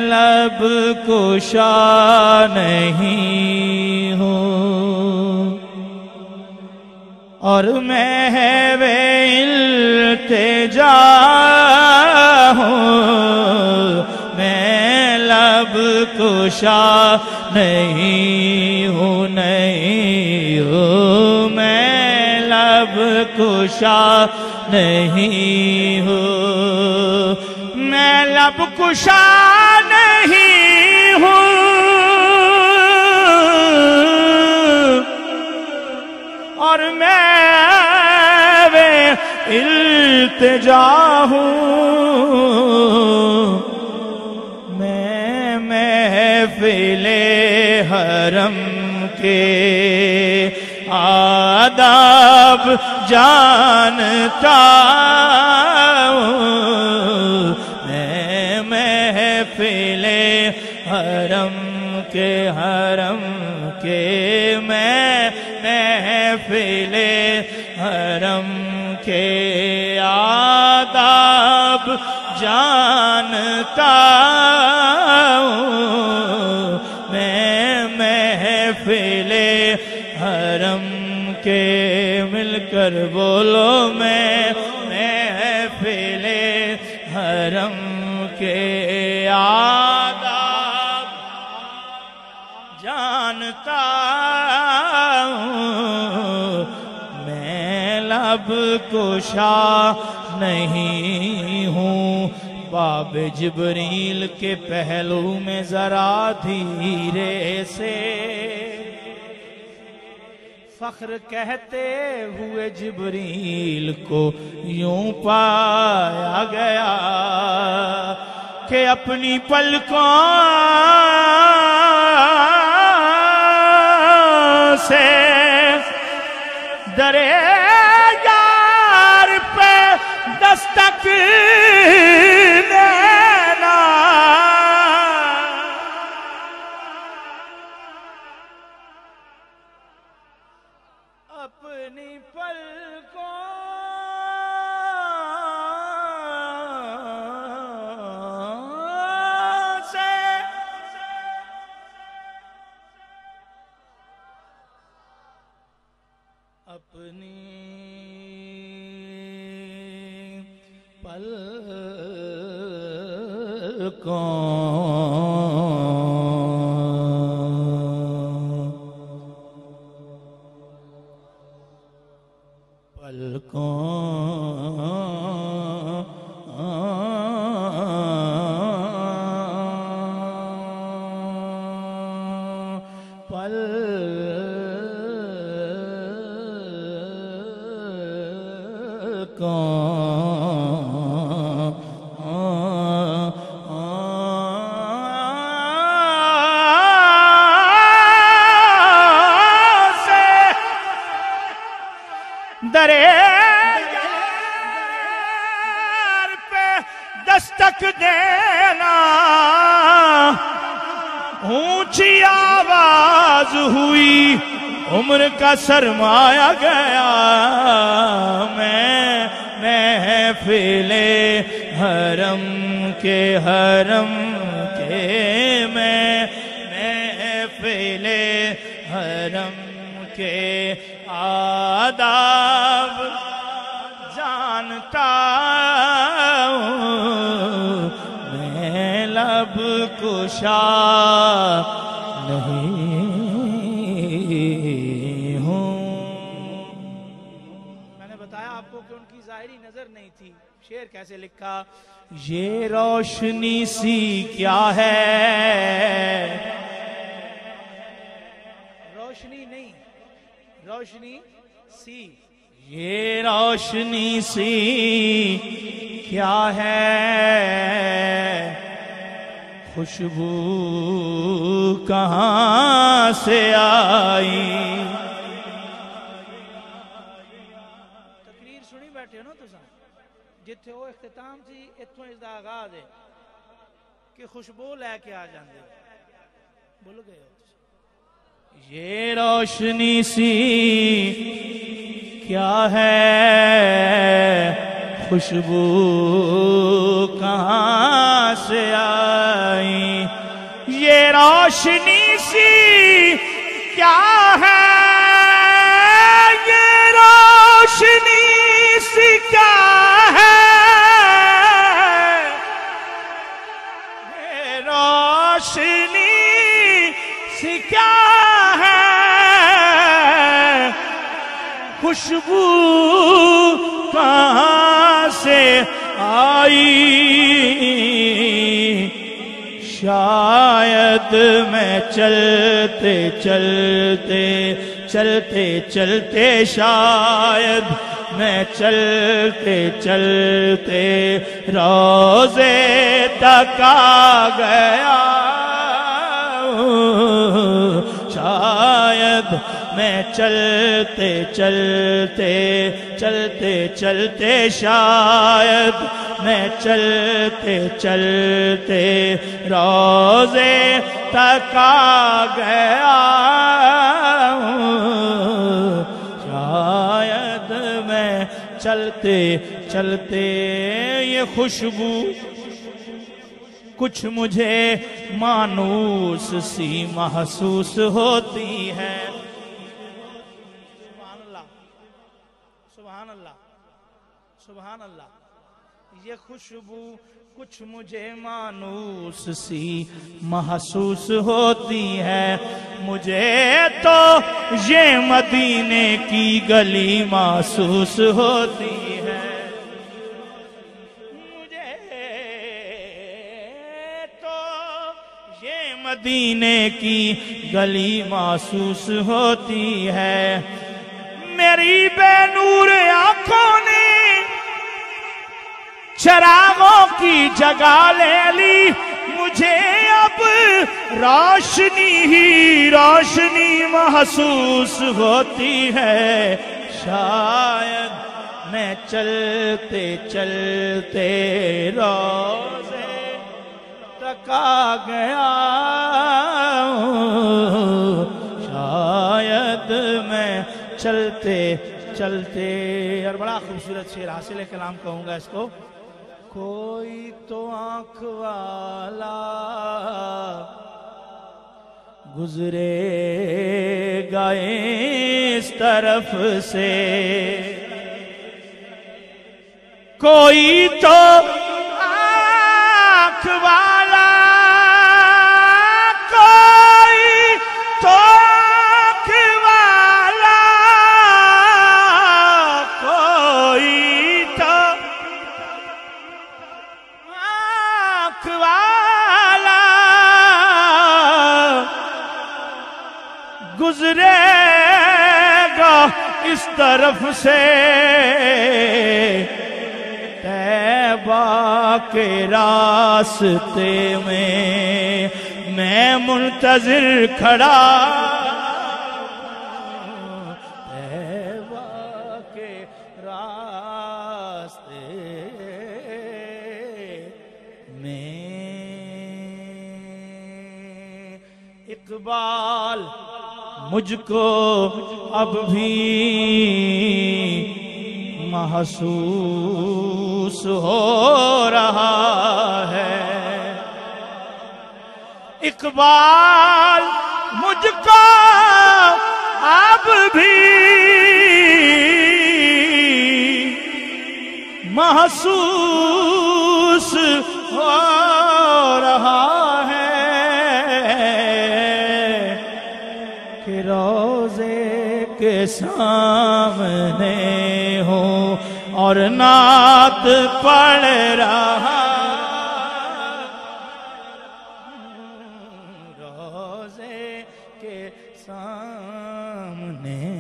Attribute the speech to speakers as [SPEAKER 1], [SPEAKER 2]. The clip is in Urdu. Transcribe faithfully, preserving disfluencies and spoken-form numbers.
[SPEAKER 1] لب کشا نہیں ہوں اور محو التجا ہوں، میں لب کشا نہیں ہوں نہیں ہوں، میں لب کشا نہیں ہوں، میں لب کشا نہیں ہوں اور میں التجا ہوں، میں محفل حرم کے آداب جانتا ہوں، میں محفل حرم کے حرم کے میں محفل حرم کے آداب جانتا ہوں، میں محفل حرم کے مل کر بولو میں محفل حرم کے آداب جانتا ہوں، میں لب کشا نہیں ہوں، باب جبریل کے پہلو میں ذرا دھیرے سے فخر کہتے ہوئے جبریل کو یوں پایا گیا کہ اپنی پلکوں سے درے یار پہ دستک دینا، اپنی پلکوں سے اپنی پلکوں درے یار پہ دستک دینا، اونچی آواز ہوئی عمر کا سرمایا گیا، میں محفل حرم کے حرم کے میں محفل حرم کے آداب جانتا ہوں، میں لب کشا نہیں ہوں۔ میں نے بتایا آپ کو کہ ان کی ظاہری نظر نہیں تھی، شعر کیسے لکھا، یہ روشنی سی کیا ہے، روشنی نہیں، روشنی سی، یہ روشنی سی کیا ہے، خوشبو کہاں سے آئی۔ تقریر سنی بیٹھے ہو نا تساں، جتھے وہ اختتام تھی اتھوں اس دا آغاز ہے کہ خوشبو لے کے آ جاندے، بھول گئے ہو۔ یہ روشنی سی کیا ہے، خوشبو کہاں سے آئی، روشنی سی کیا ہے، یہ روشنی سی کیا ہے، یہ روشنی سی کیا ہے، خوشبو کہاں سے آئی، شاید میں چلتے چلتے چلتے چلتے شاید میں چلتے چلتے روزے تک آ گیا، شاید میں چلتے چلتے چلتے چلتے شاید میں چلتے چلتے روزے تک آ گیا، شاید میں چلتے چلتے یہ خوشبو کچھ مجھے مانوس سی محسوس ہوتی ہے، سبحان اللہ سبحان اللہ سبحان اللہ، یہ خوشبو کچھ مجھے مانوس سی محسوس ہوتی ہے، مجھے تو یہ مدینے کی گلی محسوس ہوتی ہے، مجھے تو یہ مدینے کی گلی محسوس ہوتی ہے، میری بے نور آنکھوں نے چراغوں کی جگہ لے لی، مجھے اب روشنی ہی روشنی محسوس ہوتی ہے، شاید میں چلتے چلتے روزے تک آ گیا، شاید میں چلتے چلتے، اور بڑا خوبصورت شعر حاصل کلام کہوں گا اس کو، کوئی تو آنکھ والا گزرے گا اس طرف سے، کوئی تو آنکھ والا، کوئی تو آنکھ والا، کوئی تو آنکھ والا گزرے گا اس طرف سے، طیبہ کے راستے میں میں منتظر کھڑا، طیبہ کے راستے میں، اقبال مجھ کو اب بھی محسوس ہو رہا ہے، اقبال مجھ کو اب بھی محسوس ہو رہا ہے کہ روزے کے سامنے ہوں اور نعت پڑھ رہا، روزے کے سامنے